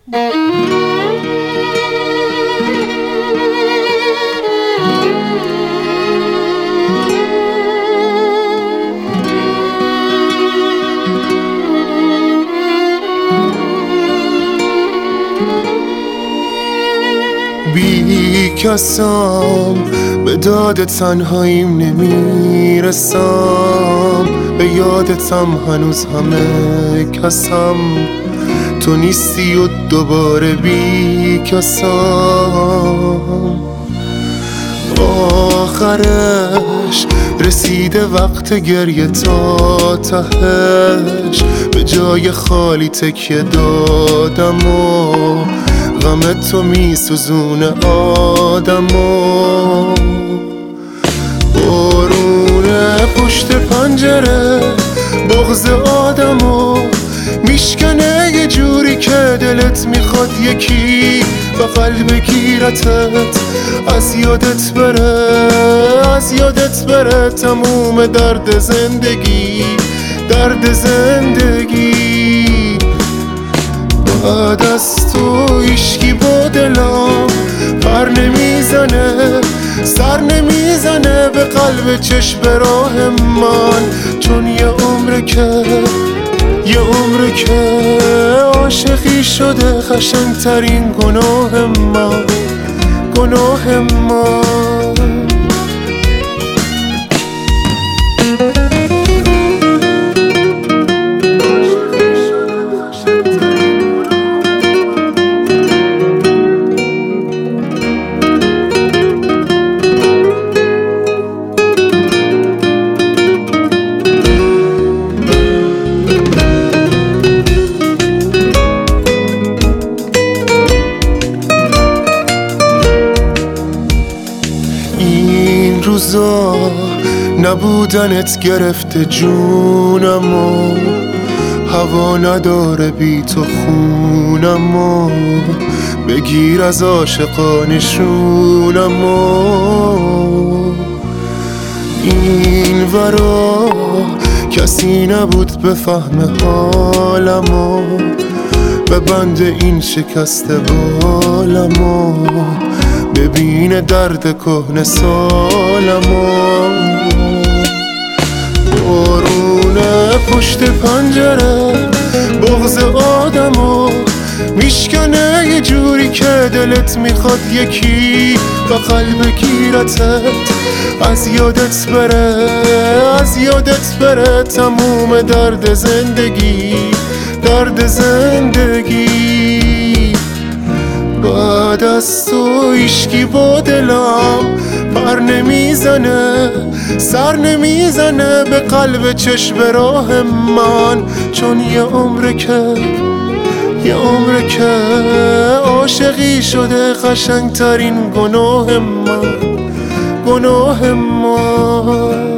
بی کسام به داد تنهاییم نمیرسم، به یادتم هنوز همه کسم، تو نیستی و دوباره بی کسم. آخرش رسیده وقت گریه تا تهش، به جای خالی تکیه دادم و غم تو می سوزونه آدمو. بارونه پشت پنجره بغض آدمو میشکنه یه جوری که دلت میخواد یکی بغل بگیرتت، از یادت بره، از یادت بره تموم درد زندگی، درد زندگی. بعد از تو هیچکی با دلم پر نمیزنه، سر نمیزنه به قلب چشم راه من، چون یه عمره که عاشقی شده قشنگترین گناه من، گناه من. این روزا نبودنت گرفته جونمو، هوا نداره بی تو خونمو، بگیر از عاشقانشونمو. این ورا کسی نبود بفهم حالمو، به بند این شکست بالمو، ببین درد کهنه سالمو. بارونه پشت پنجره بغض آدمو میشکنه یه جوری که دلت میخواد یکی بغل بگیرتت، از یادت بره، از یادت بره تموم درد زندگی، درد زندگی. بعد از تو هیچکی با دلم پر نمیزنه، سر نمیزنه به قلب چشم راه من، چون یه عمره که عاشقی شده قشنگترین گناه من، گناه من.